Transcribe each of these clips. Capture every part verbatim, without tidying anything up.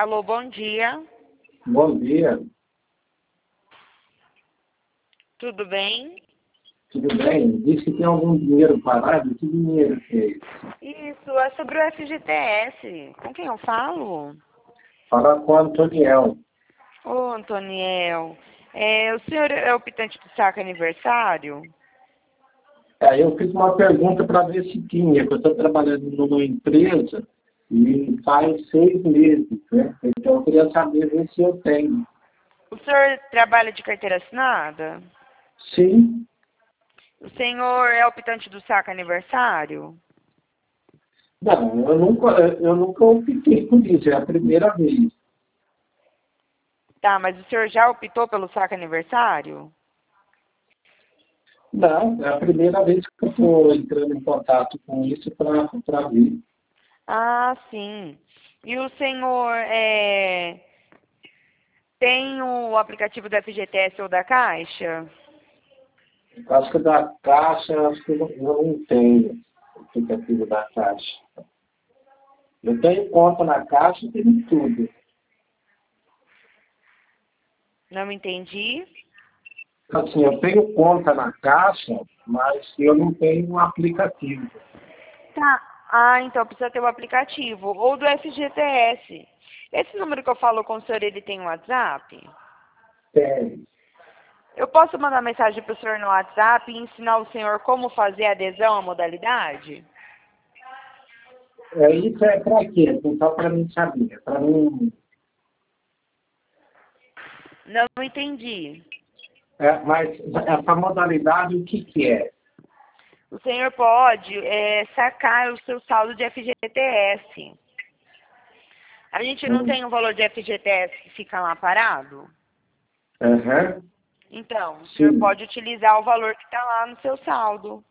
Alô, bom dia. Bom dia, Tudo bem? tudo bem? Diz que tem algum dinheiro parado, que dinheiro que é esse? Isso, é sobre o F G T S. Com quem eu falo? Fala com o Antoniel. Ô, Antoniel, é, o senhor é o optante do saco aniversário? Aí eu fiz uma pergunta para ver se tinha, que eu estou trabalhando numa empresa e faz seis meses, né? Então eu queria saber ver se eu tenho. O senhor trabalha de carteira assinada? Sim, O senhor é optante do saco aniversário? não, eu nunca, eu nunca optei por isso, é a primeira vez. Tá, mas o senhor já optou pelo saco aniversário? Não, é a primeira vez que eu estou entrando em contato com isso para ver. Ah, sim. E o senhor é, tem o aplicativo do F G T S ou da Caixa? Acho que da Caixa, acho que eu não, eu não tenho o aplicativo da Caixa. Eu tenho conta na Caixa e tenho tudo. Não entendi. Assim, eu tenho conta na Caixa, mas eu não tenho um aplicativo. Tá. Ah, então precisa ter o aplicativo. Ou do F G T S. Esse número que eu falo com o senhor, ele tem um WhatsApp? Tem. Eu posso mandar mensagem para o senhor no WhatsApp e ensinar o senhor como fazer a adesão à modalidade? É, isso é para quê? Assim, só para mim saber. Para mim. Não entendi. É, mas essa modalidade, o que, que é? O senhor pode é, sacar o seu saldo de F G T S. A gente não Hum. tem um valor de F G T S que fica lá parado? Aham. Então, o senhor Sim. pode utilizar o valor que está lá no seu saldo.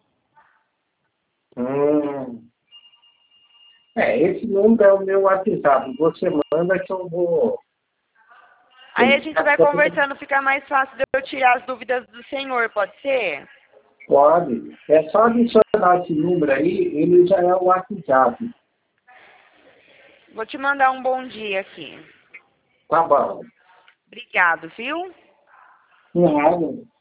Hum. É, esse número é o meu WhatsApp. Você manda que eu vou. Aí a gente vai conversando, fica mais fácil de eu tirar as dúvidas do senhor, pode ser? Pode. É só adicionar esse número aí, ele já é o WhatsApp. Vou te mandar um bom dia aqui. Tá bom. Obrigado, viu? Nada.